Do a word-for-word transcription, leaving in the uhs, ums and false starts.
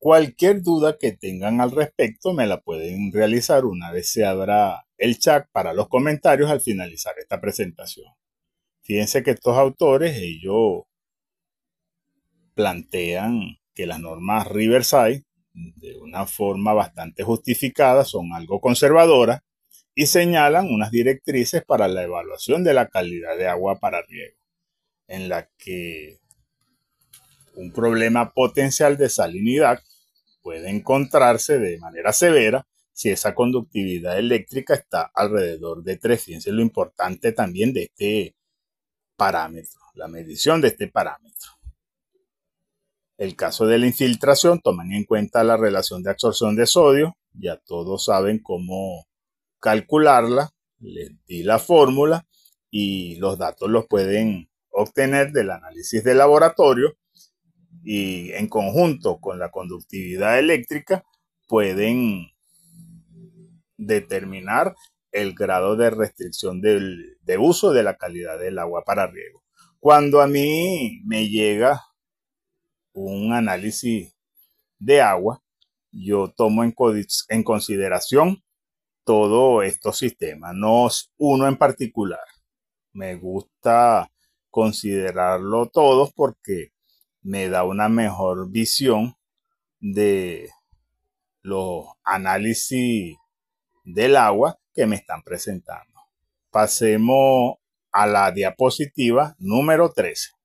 Cualquier duda que tengan al respecto me la pueden realizar una vez se abra el chat para los comentarios al finalizar esta presentación. Fíjense que estos autores, ellos plantean que las normas Riverside, de una forma bastante justificada, son algo conservadoras y señalan unas directrices para la evaluación de la calidad de agua para riego, en la que un problema potencial de salinidad puede encontrarse de manera severa si esa conductividad eléctrica está alrededor de tres. Fíjense lo importante también de este parámetro, la medición de este parámetro. El caso de la infiltración, toman en cuenta la relación de absorción de sodio, ya todos saben cómo calcularla, les di la fórmula y los datos los pueden obtener del análisis de laboratorio y en conjunto con la conductividad eléctrica pueden determinar el grado de restricción del, de uso de la calidad del agua para riego. Cuando a mí me llega un análisis de agua, yo tomo en, en consideración todos estos sistemas, no uno en particular. Me gusta considerarlo todos porque me da una mejor visión de los análisis del agua que me están presentando. Pasemos a la diapositiva número trece.